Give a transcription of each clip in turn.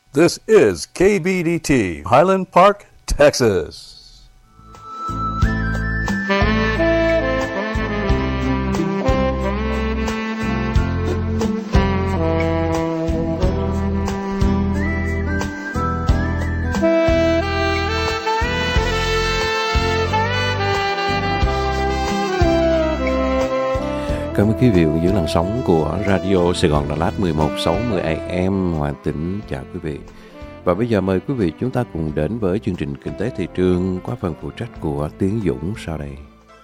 This is KBDT, Highland Park, Texas. Cảm ơn quý vị giữ làn sóng của Radio Sài Gòn Đà Lạt 1160 AM. Hoàng Tĩnh chào quý vị. Và bây giờ mời quý vị chúng ta cùng đến với chương trình Kinh tế Thị trường qua phần phụ trách của Tiến Dũng sau đây.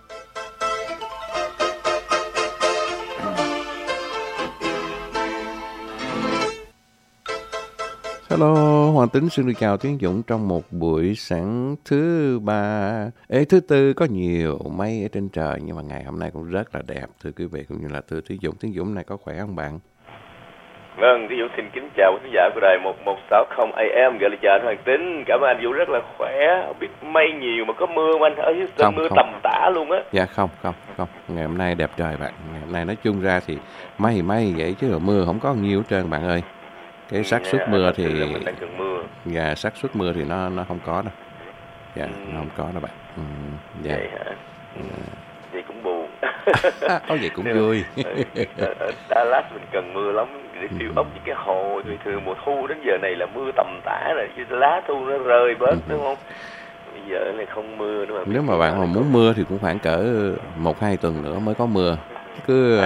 Hello, Hoàng Tính xin được chào Tiến Dũng trong một buổi sáng thứ tư có nhiều mây ở trên trời, nhưng mà ngày hôm nay cũng rất là đẹp thưa quý vị cũng như là thưa Tiến Dũng. Tiến Dũng này có khỏe không bạn? Vâng, Tiến Dũng xin kính chào quý khán giả của đài 1160 AM, gửi lời chào anh Hoàng Tính. Cảm ơn anh Dũng rất là khỏe. Không biết mây nhiều mà có mưa không anh? Ở Houston mưa tầm tã luôn á. Dạ không. Ngày hôm nay đẹp trời bạn. Ngày hôm nay nói chung ra thì mây vậy chứ là mưa không có nhiều hết trơn bạn ơi. Cái xác suất mưa thì dạ, xác suất mưa thì nó không có đâu. Dạ, nó không có đâu bạn. Dạ. Vậy hả? Vậy cũng buồn. Vậy cũng vui. Ở Dallas mình cần mưa lắm để fill up những cái hồ. Thường mùa thu đến giờ này là mưa tầm tã rồi, lá thu nó rơi bớt đúng không? Bây giờ này không mưa nữa mà. Nếu mà bạn mà muốn mưa thì cũng khoảng cỡ 1-2 tuần nữa mới có mưa. Cứ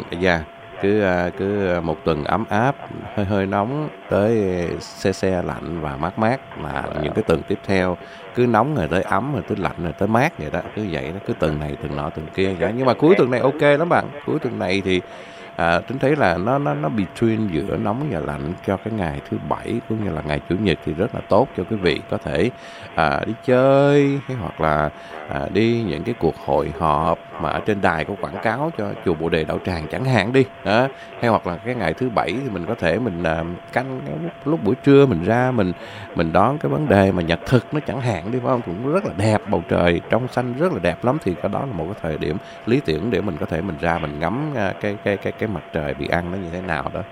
một tuần ấm áp, hơi nóng tới se lạnh và mát là những cái tuần tiếp theo cứ nóng rồi tới ấm rồi tới lạnh rồi tới mát vậy đó, cứ vậy đó, cứ tuần này tuần nọ tuần kia vậy. Nhưng mà cuối tuần này ok lắm bạn. Cuối tuần này thì tính thấy là nó between giữa nóng và lạnh cho cái ngày thứ Bảy cũng như là ngày Chủ nhật thì rất là tốt cho quý vị có thể đi chơi hay hoặc là đi những cái cuộc hội họp mà ở trên đài có quảng cáo cho chùa Bồ Đề Đạo Tràng chẳng hạn đi đó. Hay hoặc là cái ngày thứ Bảy thì mình có thể mình canh lúc buổi trưa mình ra mình đón cái vấn đề mà nhật thực nó chẳng hạn đi, phải không? Cũng rất là đẹp, bầu trời trong xanh rất là đẹp lắm, thì cái đó là một cái thời điểm lý tưởng để mình có thể mình ra mình ngắm cái mặt trời bị ăn nó như thế nào đó.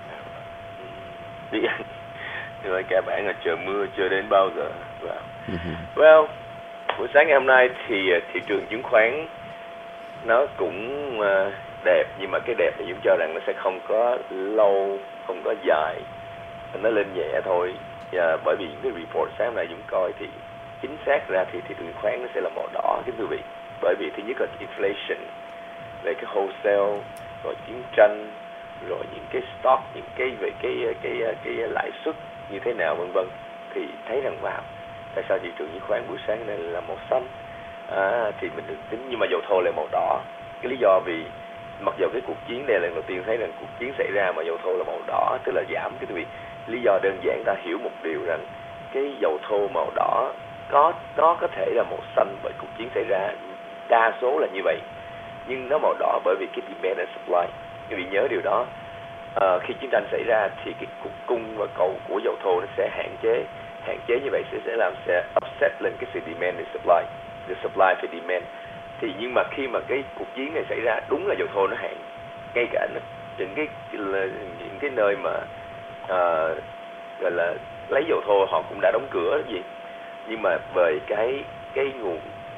Bị ăn. Rồi cả bạn là chờ mưa chờ đến bao giờ? Well, buổi sáng ngày hôm nay thì thị trường chứng khoán nó cũng đẹp, nhưng mà cái đẹp thì Dũng cho rằng nó sẽ không có lâu, không có dài, nó lên nhẹ thôi. Bởi vì những cái report sáng hôm nay Dũng coi thì chính xác ra thì thị trường chứng khoán nó sẽ là màu đỏ kính thưa quý vị. Bởi vì thứ nhất là inflation, về cái wholesale, rồi chiến tranh, rồi những cái stock, những cái về cái lãi suất như thế nào vân vân, thì thấy rằng vào tại sao thị trường chứng khoán buổi sáng này là màu xanh thì mình được tính, nhưng mà dầu thô là màu đỏ. Cái lý do vì mặc dù cái cuộc chiến này lần đầu tiên thấy rằng cuộc chiến xảy ra mà dầu thô là màu đỏ, tức là giảm cái vị. Lý do đơn giản ta hiểu một điều rằng cái dầu thô màu đỏ nó có thể là màu xanh bởi cuộc chiến xảy ra, đa số là như vậy, nhưng nó màu đỏ bởi vì cái demand and supply. Quý vị nhớ điều đó. Khi chiến tranh xảy ra thì cái cục cung và cầu của dầu thô nó sẽ hạn chế như vậy sẽ upset lên cái sự demand and supply, the supply và demand. Thì nhưng mà khi mà cái cuộc chiến này xảy ra, đúng là dầu thô nó hạn, ngay cả những cái nơi mà gọi là lấy dầu thô họ cũng đã đóng cửa gì, nhưng mà về cái nguồn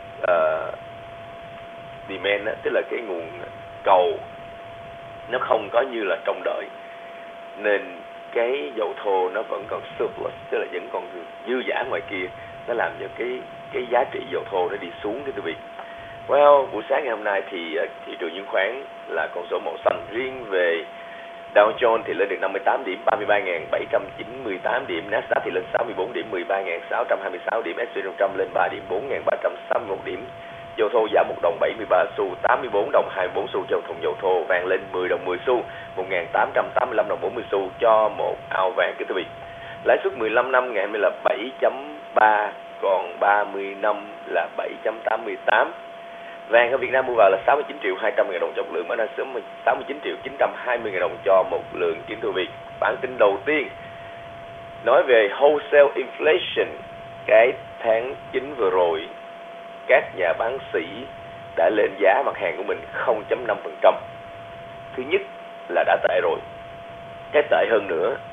demand đó, tức là cái nguồn cầu nó không có như là trông đợi, nên cái dầu thô nó vẫn còn surplus, tức là vẫn còn dư giả ngoài kia, nó làm cho cái giá trị dầu thô nó đi xuống thưa quý vị. Well, buổi sáng ngày hôm nay thì thị trường chứng khoán là con số màu xanh. Riêng về Dow Jones thì lên được 58 điểm, 33.798 điểm, Nasdaq thì lên 64 điểm, 13.626 điểm, S&P 500 lên 3 điểm, 4.361 điểm. Dầu thô giảm 1 đồng 73 xu, 84 đồng 24 xu cho thùng dầu thô. Vàng lên 10 đồng 10 xu, 1.885 đồng 40 xu cho một ao vàng kính thưa quý vị. Lãi suất 15 năm ngày hôm nay là 7.3, còn 30 năm là 7.88. Vàng ở Việt Nam mua vào là 69.200.000 đồng cho một lượng, bán ra sớm 69.920.000 đồng cho một lượng kính thưa quý vị. Bản tin đầu tiên nói về wholesale inflation. Cái tháng 9 vừa rồi, các nhà bán sỉ đã lên giá mặt hàng của mình 0.5%. Thứ nhất là đã tệ rồi. Cái tệ hơn nữa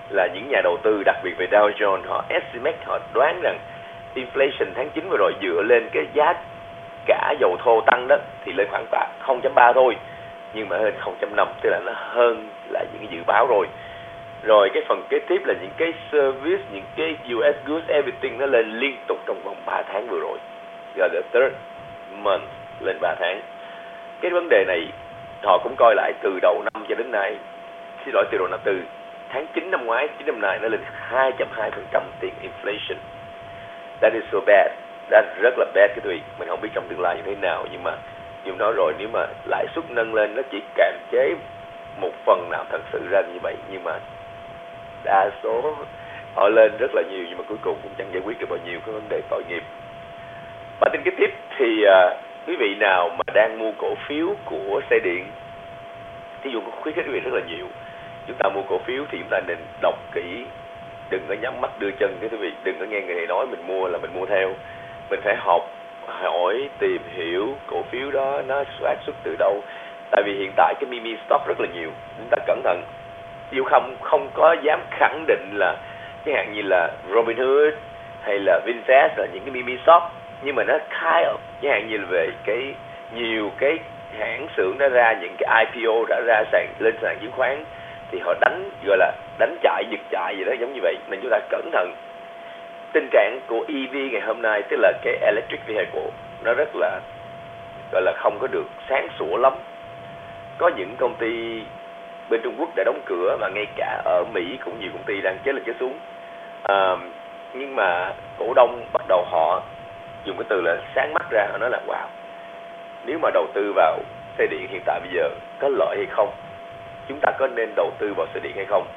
là những nhà đầu tư, đặc biệt về Dow Jones, họ estimate, họ đoán rằng inflation tháng 9 vừa rồi dựa lên cái giá cả dầu thô tăng đó thì lên khoảng 0.3 thôi, nhưng mà hơn 0.5, tức là nó hơn là những cái dự báo rồi. Rồi cái phần kế tiếp là những cái service, những cái US goods, everything nó lên liên tục trong vòng 3 tháng vừa rồi, gọi là third month, lên 3 tháng. Cái vấn đề này họ cũng coi lại từ đầu năm cho đến nay, từ đầu năm, từ tháng 9 năm ngoái, 9 năm nay nó lên 2.2% tiền inflation. That is so bad. That rất là bad cái tụi. Mình không biết trong tương lai như thế nào, nhưng mà như nói rồi, nếu mà lãi suất nâng lên nó chỉ kiềm chế một phần nào thật sự ra như vậy, nhưng mà đa số họ lên rất là nhiều, nhưng mà cuối cùng cũng chẳng giải quyết được bao nhiêu cái vấn đề tội nghiệp. Bản tin kế tiếp thì quý vị nào mà đang mua cổ phiếu của xe điện, thí dụ có khuyến khích quý vị rất là nhiều, chúng ta mua cổ phiếu thì chúng ta nên đọc kỹ, đừng có nhắm mắt đưa chân cái quý vị, đừng có nghe người này nói mình mua là mình mua theo. Mình phải học, hỏi, tìm hiểu cổ phiếu đó nó phát xuất từ đâu. Tại vì hiện tại cái meme stock rất là nhiều, chúng ta cẩn thận. Dù không có dám khẳng định là chẳng hạn như là Robinhood hay là VinFast là những cái meme stock, nhưng mà nó khai chẳng hạn như là về cái nhiều cái hãng xưởng đã ra những cái IPO, đã ra lên sàn chứng khoán, thì họ gọi là đánh chạy, giật chạy gì đó giống như vậy, nên chúng ta cẩn thận. Tình trạng của EV ngày hôm nay, tức là cái electric vehicle, nó rất là gọi là không có được sáng sủa lắm. Có những công ty bên Trung Quốc đã đóng cửa, và ngay cả ở Mỹ cũng nhiều công ty đang chết lên chết xuống. Nhưng mà cổ đông bắt đầu họ dùng cái từ là sáng mắt ra, họ nói là wow, nếu mà đầu tư vào xe điện hiện tại bây giờ có lợi hay không, chúng ta có nên đầu tư vào xe điện hay không.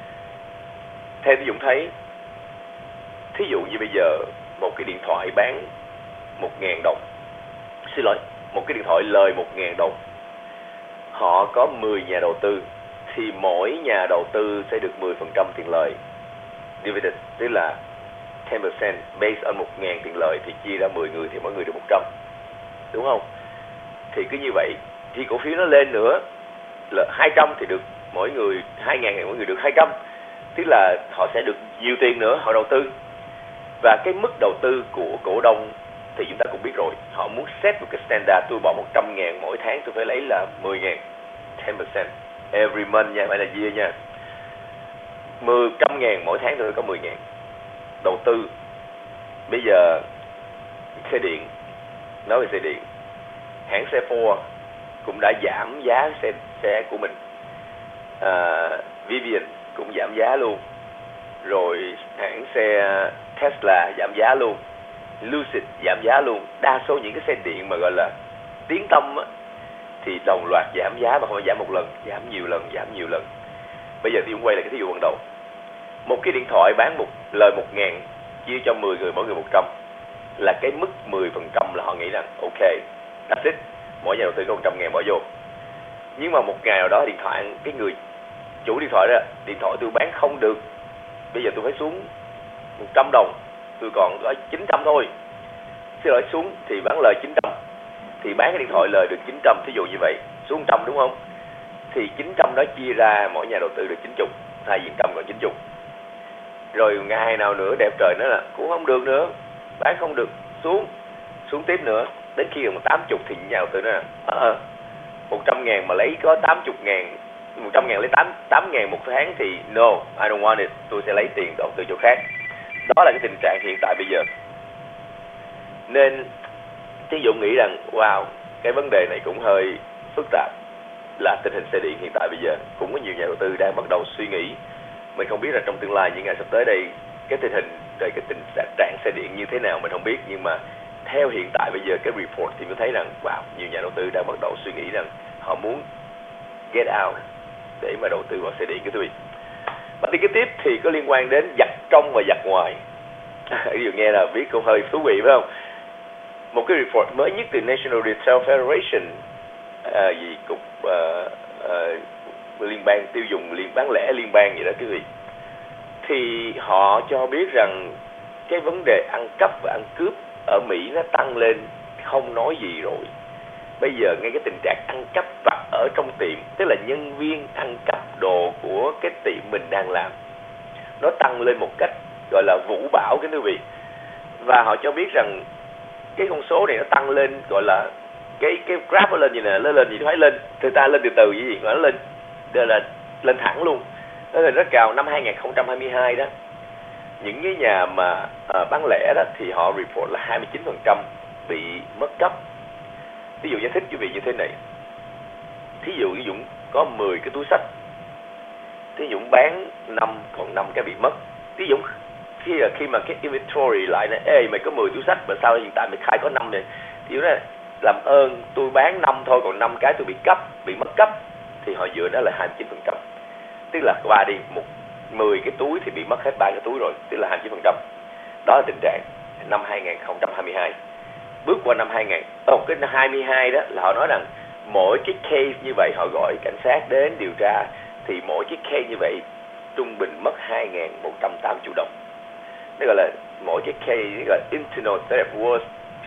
Theo tôi Dũng thấy, thí dụ như bây giờ một cái điện thoại bán 1.000 đồng, một cái điện thoại lời 1.000 đồng, họ có 10 nhà đầu tư, thì mỗi nhà đầu tư sẽ được 10% tiền lời dividend, tức là 10% based on 1.000 tiền lời, thì chia ra 10 người thì mỗi người được 100, đúng không? Thì cứ như vậy, thì cổ phiếu nó lên nữa là 200 thì được mỗi người 2.000, mỗi người được 200, tức là họ sẽ được nhiều tiền nữa, họ đầu tư. Và cái mức đầu tư của cổ đông thì chúng ta cũng biết rồi, họ muốn set một cái standard, tôi bỏ 100.000 mỗi tháng, tôi phải lấy là 10.000, 10% every month nha, phải là year nha. 100.000 mỗi tháng tôi có 10.000 đầu tư. Bây giờ xe điện, nói về xe điện, hãng xe Ford cũng đã giảm giá xe của mình, Rivian cũng giảm giá luôn, rồi hãng xe Tesla giảm giá luôn, Lucid giảm giá luôn. Đa số những cái xe điện mà gọi là tiếng tăm á, thì đồng loạt giảm giá, mà không phải giảm một lần, giảm nhiều lần. Bây giờ thì cũng quay lại cái thí dụ ban đầu, một cái điện thoại bán lời 1.000 chia cho 10 người, mỗi người 100, là cái mức 10% là họ nghĩ rằng ok, that's it, mỗi nhà đầu tư có 100.000 bỏ vô. Nhưng mà một ngày nào đó điện thoại, cái người chủ điện thoại đó, điện thoại tôi bán không được, bây giờ tôi phải xuống 100 đồng, tôi còn có 900 thôi, xin lỗi, xuống thì bán lời 900, thì bán cái điện thoại lời được 900, thí dụ như vậy, xuống 100 đúng không? Thì 900 đó chia ra mỗi nhà đầu tư được 90, thay vì 100 còn 90. Rồi ngày nào nữa đẹp trời nữa là cũng không được nữa, bán không được, xuống tiếp nữa, đến khi gần 80 thì nhà đầu tư nói là 100.000 mà lấy có 80.000, 100.000 lấy 8.000 một tháng thì no, I don't want it, tôi sẽ lấy tiền đầu tư chỗ khác. Đó là cái tình trạng hiện tại bây giờ. Nên Chí Dũng nghĩ rằng wow, cái vấn đề này cũng hơi phức tạp, là tình hình xe điện hiện tại bây giờ cũng có nhiều nhà đầu tư đang bắt đầu suy nghĩ. Mình không biết là trong tương lai những ngày sắp tới đây cái tình hình về cái tình trạng xe điện như thế nào mình không biết, nhưng mà theo hiện tại bây giờ cái report thì mình thấy rằng wow, nhiều nhà đầu tư đang bắt đầu suy nghĩ rằng họ muốn get out để mà đầu tư vào xe điện cái quý vị. Bản tin kế tiếp thì có liên quan đến giặt trong và giặt ngoài. Ví dụ nghe là biết cũng hơi thú vị phải không? Một cái report mới nhất từ National Retail Federation, cục liên bang tiêu dùng, bán lẻ liên bang vậy đó quý vị, thì họ cho biết rằng cái vấn đề ăn cắp và ăn cướp ở Mỹ nó tăng lên không nói gì rồi. Bây giờ ngay cái tình trạng ăn cắp vặt ở trong tiệm, tức là nhân viên ăn cắp đồ của cái tiệm mình đang làm, nó tăng lên một cách gọi là vũ bão kính thưa quý vị. Và họ cho biết rằng cái con số này nó tăng lên gọi là cái graph nó lên như nè, lên gì nó phải lên, người ta lên từ từ gì mà nó lên là lên thẳng luôn, nó lên rất cao. Năm 2022 đó, những cái nhà mà bán lẻ đó thì họ report là 29% bị mất cắp. Ví dụ giải thích quý vị như thế này, thí dụ Dũng có 10 cái túi sách, thí dụ bán 5 còn 5 cái bị mất. Ví dụ khi mà cái inventory lại nè, ê mày có 10 túi sách mà sao hiện tại mày khai có 5 này, thì đó làm ơn tôi bán 5 thôi, còn 5 cái tôi bị mất cắp, thì họ dựa đó là 29%. Tức là qua đi 10 cái túi thì bị mất hết 3 cái túi rồi, tức là 29%. Đó là tình trạng năm 2022. Bước qua năm 2022 đó là họ nói rằng mỗi cái case như vậy họ gọi cảnh sát đến điều tra, thì mỗi cái case như vậy trung bình mất 2.180 triệu đồng. Nó gọi là mỗi cái case gọi là internal theft worth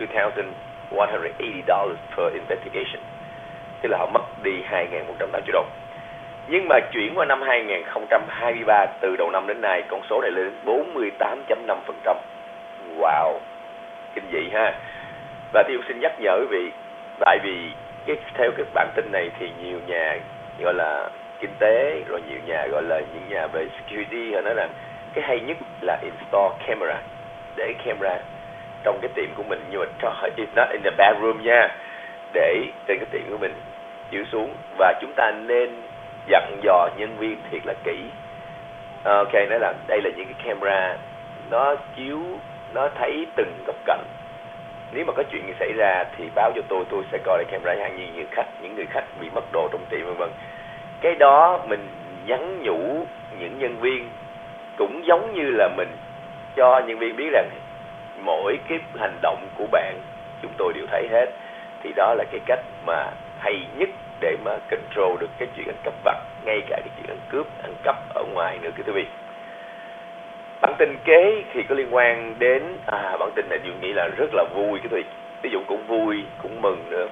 $2,180 per investigation, tức là họ mất đi 2.180 triệu đồng. Nhưng mà chuyển qua năm 2023, từ đầu năm đến nay con số này lên 48.5%. Wow, kinh dị ha. Và tôi xin nhắc nhở quý vị, tại vì theo cái bản tin này thì nhiều nhà gọi là kinh tế, rồi nhiều nhà gọi là những nhà về security, họ nói rằng cái hay nhất là install camera, để camera trong cái tiệm của mình, nhưng mà it's not in the bathroom nha, để trên cái tiệm của mình chiếu xuống. Và chúng ta nên dặn dò nhân viên thiệt là kỹ. Ok, nói là đây là những cái camera nó chiếu, nó thấy từng góc cạnh. Nếu mà có chuyện gì xảy ra thì báo cho tôi sẽ coi lại camera, chẳng như những người khách bị mất đồ trong tiệm vân vân. Cái đó mình nhắn nhủ những nhân viên, cũng giống như là mình cho nhân viên biết rằng mỗi cái hành động của bạn chúng tôi đều thấy hết. Thì đó là cái cách mà hay nhất để mà control được cái chuyện ăn cắp vặt, ngay cả cái chuyện ăn cướp, ăn cắp ở ngoài nữa, quý vị. Bản tin kế thì có liên quan đến bản tin này tôi nghĩ là rất là vui, quý vị. Ví dụ cũng vui, cũng mừng nữa.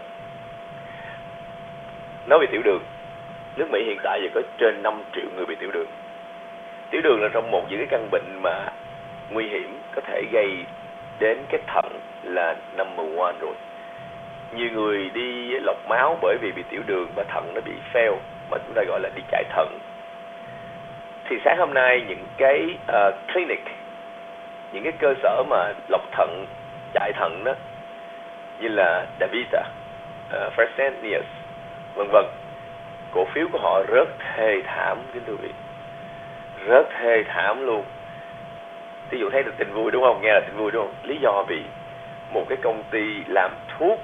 Nói về tiểu đường, nước Mỹ hiện tại giờ có trên 5 triệu người bị tiểu đường. Tiểu đường là trong một những cái căn bệnh mà nguy hiểm, có thể gây đến cái thận là number one rồi. Nhiều người đi lọc máu bởi vì bị tiểu đường và thận nó bị fail, mà chúng ta gọi là đi chạy thận. Thì sáng hôm nay những cái clinic, những cái cơ sở mà lọc thận, chạy thận đó, như là DaVita, Fresenius, vân vân, cổ phiếu của họ rất thê thảm, kính thưa quý vị, rất thê thảm luôn. Ví dụ thấy được tin vui đúng không? Nghe là tin vui đúng không? Lý do vì một cái công ty làm thuốc,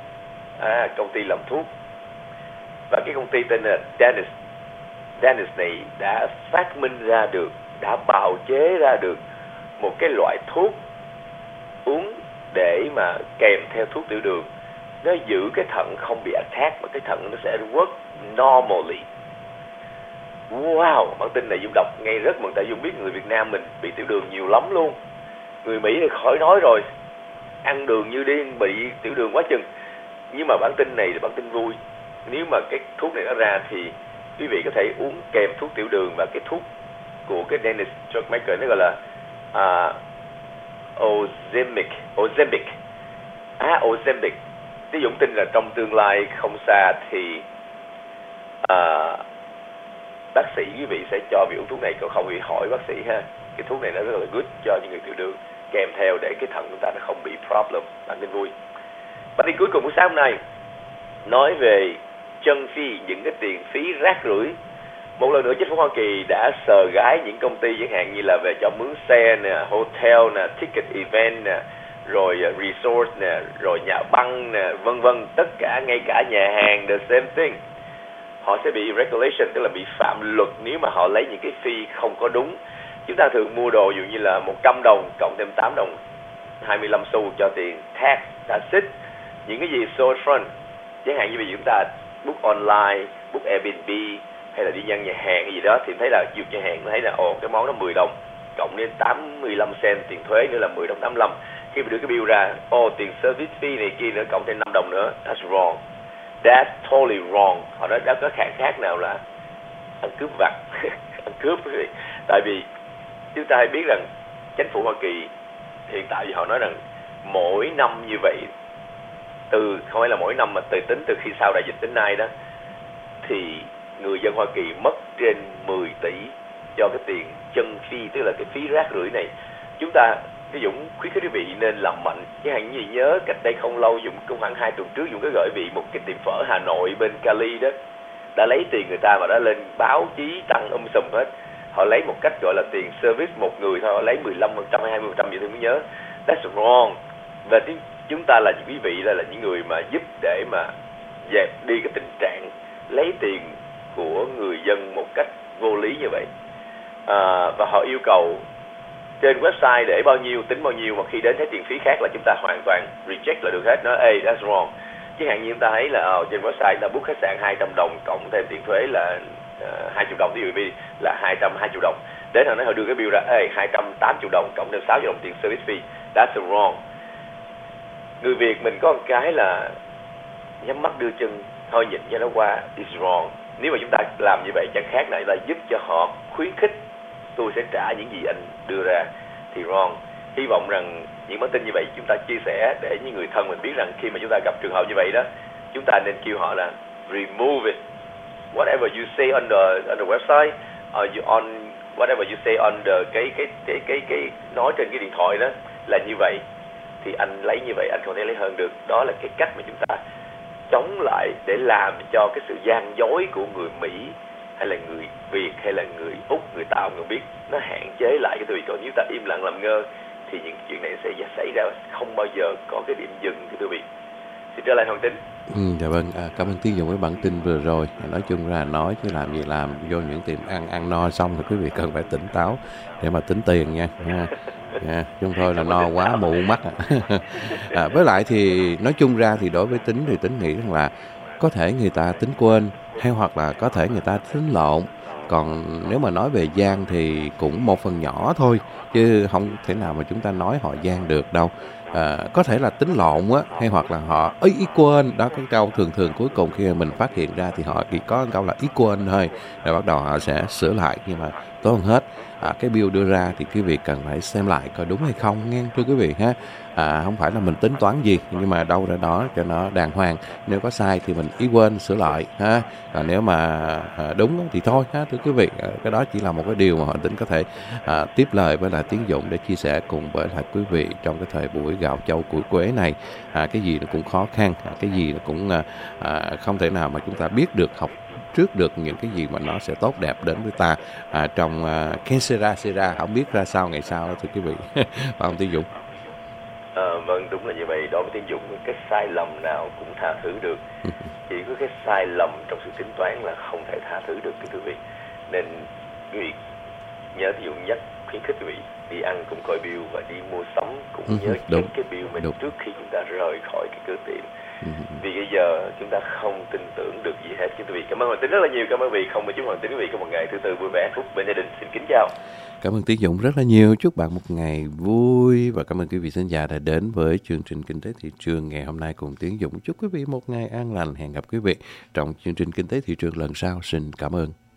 và cái công ty tên là Dennis này đã phát minh ra được, đã bào chế ra được một cái loại thuốc uống để mà kèm theo thuốc tiểu đường, nó giữ cái thận không bị attack, mà cái thận nó sẽ work normally. Wow, bản tin này Dung đọc ngay rất mừng, tại Dung biết người Việt Nam mình bị tiểu đường nhiều lắm luôn. Người Mỹ thì khỏi nói rồi, ăn đường như điên, bị tiểu đường quá chừng. Nhưng mà bản tin này là bản tin vui. Nếu mà cái thuốc này nó ra thì quý vị có thể uống kèm thuốc tiểu đường, và cái thuốc của cái Dennis Drugmaker nó gọi là Ozempic. Ozempic. Tí Dũng tin là trong tương lai không xa thì bác sĩ quý vị sẽ cho vị uống thuốc này, còn không thì hỏi bác sĩ ha. Cái thuốc này nó rất là good cho những người tiểu đường, kèm theo để cái thận của ta nó không bị problem. Bản tin vui. Bản tin cuối cùng của sáng hôm nay nói về chân phi, những cái tiền phí rác rưởi. Một lần nữa chính phủ Hoa Kỳ đã sờ gái những công ty chẳng hạn như là về cho mướn xe nè, hotel nè, ticket event nè, rồi resort nè, rồi nhà băng nè, vân vân, tất cả, ngay cả nhà hàng, the same thing. Họ sẽ bị regulation, tức là bị phạm luật nếu mà họ lấy những cái fee không có đúng. Chúng ta thường mua đồ dụ như là 100 đồng cộng thêm 8 đồng 25 xu cho tiền tax, that's it. Những cái gì storefront, chẳng hạn như bây giờ chúng ta book online, book Airbnb hay là đi ăn nhà hàng hay gì đó, thì thấy là dược nhà hàng thấy là cái món đó 10 đồng cộng lên 85 cent tiền thuế nữa là 10 đồng 85. Khi mà đưa cái bill ra, tiền service fee này kia nữa cộng thêm 5 đồng nữa, that's wrong. That's totally wrong. Họ nói đã có khác nào là ăn cướp vặt, ăn cướp. Tại vì chúng ta hãy biết rằng chính phủ Hoa Kỳ hiện tại họ nói rằng mỗi năm như vậy, không phải là mỗi năm mà tính từ khi sau đại dịch đến nay đó, thì người dân Hoa Kỳ mất trên 10 tỷ cho cái tiền chân phi, tức là cái phí rác rưởi này. Chúng ta, cái Dũng khuyến khích quý vị nên làm mạnh. Chứ hàng gì nhớ cách đây không lâu, Dũng cũng khoảng 2 tuần trước Dũng có gửi vị một cái tiệm phở Hà Nội bên Cali đó, đã lấy tiền người ta và đã lên báo chí tăng sùm hết. Họ lấy một cách gọi là tiền service một người thôi, họ lấy 15% hay 20% gì tôi mới nhớ. That's wrong. Và chúng ta là quý vị là những người mà giúp để mà dẹp đi cái tình trạng lấy tiền của người dân một cách vô lý như vậy. Và họ yêu cầu trên website để bao nhiêu tính bao nhiêu, mà khi đến thấy tiền phí khác là chúng ta hoàn toàn reject là được hết. Nói hey, that's wrong. Chứ hạn như chúng ta thấy là trên website ta book khách sạn 200 đồng cộng thêm tiền thuế là 20 đồng, ví dụ như là 220 đồng. Đến họ nói họ đưa cái bill ra, 280 đồng cộng thêm 60 đồng tiền service fee. That's wrong. Người Việt mình có một cái là nhắm mắt đưa chân, thôi nhìn cho nó qua, it's wrong. Nếu mà chúng ta làm như vậy chẳng khác này là giúp cho họ khuyến khích tôi sẽ trả những gì anh đưa ra, thì wrong. Hy vọng rằng những bản tin như vậy chúng ta chia sẻ để những người thân mình biết rằng khi mà chúng ta gặp trường hợp như vậy đó, chúng ta nên kêu họ là remove it. Whatever you say on the website, or you on whatever you say on the cái nói trên cái điện thoại đó là như vậy, thì anh lấy như vậy anh không thể lấy hơn được. Đó là cái cách mà chúng ta chống lại để làm cho cái sự gian dối của người Mỹ hay là người Việt hay là người Úc, người Tàu người biết nó hạn chế lại cái quý vị. Còn nếu ta im lặng làm ngơ thì những chuyện này sẽ xảy ra, không bao giờ có cái điểm dừng cái quý vị. Xin trở lại Hoàng Tín. Dạ vâng, cảm ơn Tiến Dũng với bản tin vừa rồi. Nói chung ra nói chứ làm gì làm, vô những tiệm ăn no xong thì quý vị cần phải tỉnh táo để mà tính tiền nha. Chung thôi là no quá mù mắt. Với lại thì nói chung ra thì đối với Tính thì Tính nghĩ rằng là có thể người ta tính quên hay hoặc là có thể người ta tính lộn. Còn nếu mà nói về gian thì cũng một phần nhỏ thôi, chứ không thể nào mà chúng ta nói họ gian được đâu. Có thể là tính lộn á, hay hoặc là họ ý quên đó. Cái câu thường cuối cùng khi mà mình phát hiện ra thì họ chỉ có câu là ý quên thôi, rồi bắt đầu họ sẽ sửa lại. Nhưng mà tốt hơn hết, cái bill đưa ra thì quý vị cần phải xem lại coi đúng hay không nghe thưa quý vị ha. Không phải là mình tính toán gì, nhưng mà đâu ra đó cho nó đàng hoàng. Nếu có sai thì mình ý quên sửa lại ha. Còn nếu mà đúng thì thôi ha thưa quý vị. Cái đó chỉ là một cái điều mà họ Tính có thể tiếp lời với lại Tiến Dũng để chia sẻ cùng với lại quý vị trong cái thời buổi gạo châu củi quế này. Cái gì nó cũng khó khăn, cái gì nó cũng không thể nào mà chúng ta biết được, học trước được những cái gì mà nó sẽ tốt đẹp đến với ta trong cái sera không biết ra sao ngày sau đó thưa quý vị. Phải không Tiến Dũng? Vâng, đúng là như vậy. Đối với Tiến Dũng, cái sai lầm nào cũng tha thứ được. Chỉ có cái sai lầm trong sự tính toán là không thể tha thứ được quý vị. Nên quý vị nhớ Tiến Dũng nhắc khuyến khích quý vị đi ăn cũng coi bill và đi mua sắm cũng nhớ check cái bill mình trước khi chúng ta rời khỏi cái cửa tiệm. Vì bây giờ chúng ta không tin tưởng được gì hết quý vị. Cảm ơn Hoàng Tín rất là nhiều. Cảm ơn quý vị. Không, mà chúc Hoàng Tín quý vị có một ngày thứ tư vui vẻ, hạnh phúc bên gia đình. Xin kính chào. Cảm ơn Tiến Dũng rất là nhiều. Chúc bạn một ngày vui và cảm ơn quý vị khán giả đã đến với chương trình Kinh tế Thị trường ngày hôm nay cùng Tiến Dũng. Chúc quý vị một ngày an lành. Hẹn gặp quý vị trong chương trình Kinh tế Thị trường lần sau. Xin cảm ơn.